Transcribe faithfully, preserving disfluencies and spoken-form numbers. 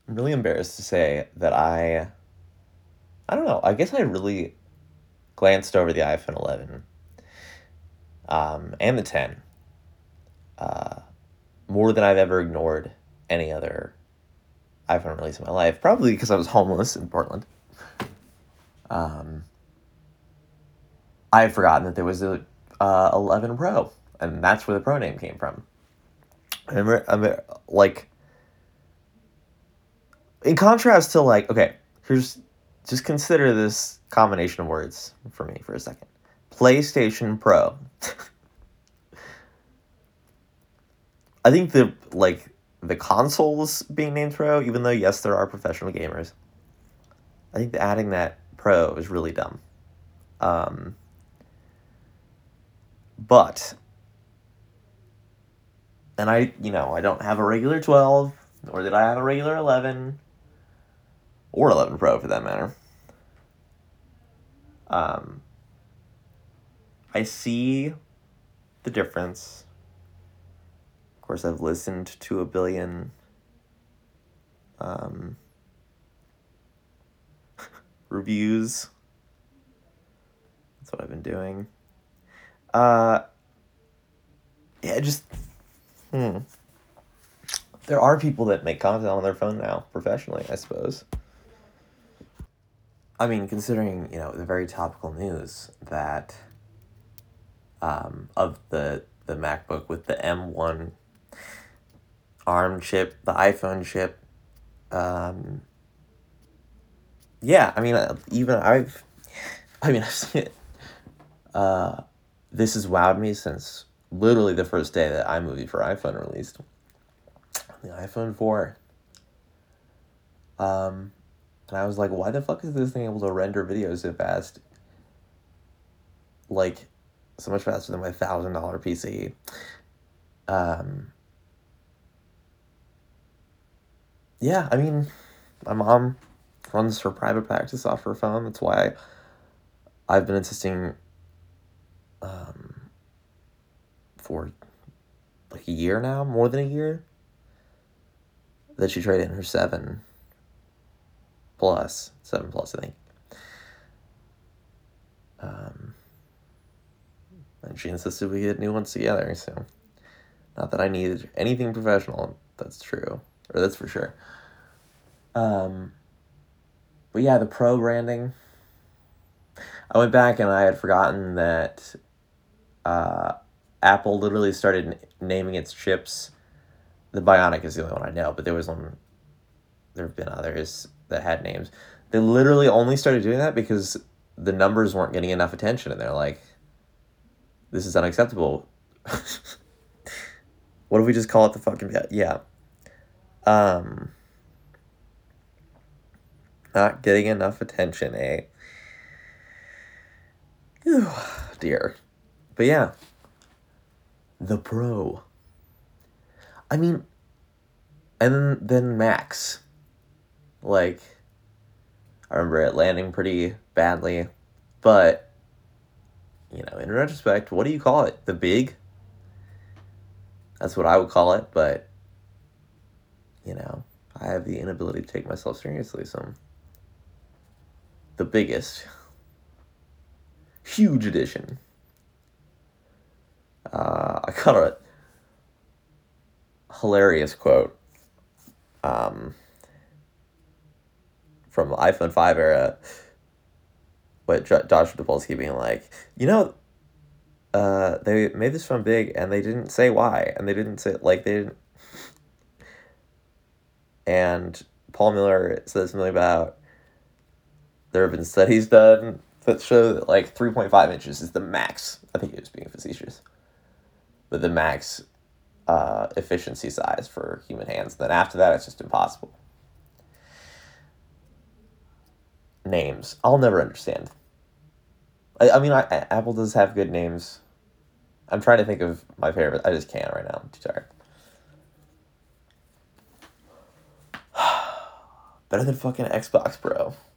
I'm really embarrassed to say that I, I don't know, I guess I really glanced over the iPhone eleven um, and the ten uh, more than I've ever ignored any other iPhone release in my life, probably because I was homeless in Portland. Um, I had forgotten that there was a uh, eleven Pro, and that's where the Pro name came from. I remember, I remember, like, in contrast to, like, okay, here's, just consider this combination of words for me for a second. PlayStation Pro. I think the, like, the consoles being named Pro, even though, yes, there are professional gamers, I think adding that Pro is really dumb. Um, but, and I, you know, I don't have a regular twelve, nor did I have a regular eleven, or eleven Pro for that matter. Um, I see the difference. Of course, I've listened to a billion um, reviews. That's what I've been doing. Uh, yeah, just, hmm. There are people that make content on their phone now, professionally, I suppose. I mean, considering, you know, the very topical news that um, of the, the MacBook with the M one ARM chip, the iPhone chip, um, yeah, I mean, even I've, I mean, I've seen it. Uh, this has wowed me since literally the first day that iMovie for iPhone released. The iPhone four. Um, and I was like, why the fuck is this thing able to render videos so fast? Like, so much faster than my one thousand dollars P C. Um, yeah, I mean, my mom runs her private practice off her phone. That's why I've been insisting um, for like a year now, more than a year, that she trade in her seven plus, seven plus, I think. Um, and she insisted we get new ones together, so not that I needed anything professional, that's true, or that's for sure. Um, but yeah, the Pro branding, I went back and I had forgotten that uh, Apple literally started n- naming its chips. The Bionic is the only one I know, but there was one, there have been others that had names. They literally only started doing that because the numbers weren't getting enough attention, and they're like, this is unacceptable. What if we just call it the fucking, yeah. Um, not getting enough attention, eh? Whew, dear. But yeah, the Pro. I mean, and then, then Max. Like, I remember it landing pretty badly, but, you know, in retrospect, what do you call it? The Big? That's what I would call it, but, you know, I have the inability to take myself seriously, so the biggest. Huge edition. Uh, I got a hilarious quote um, from iPhone five era, with Joshua Topolsky being like, you know, uh, they made this phone big and they didn't say why, and they didn't say, like, they didn't. And Paul Miller says something about there have been studies done that show that, like, three point five inches is the max. I think he was being facetious. But the max uh, efficiency size for human hands. Then after that, it's just impossible. Names. I'll never understand. I, I mean, I, Apple does have good names. I'm trying to think of my favorite. I just can't right now. I'm too tired. Better than fucking Xbox, bro.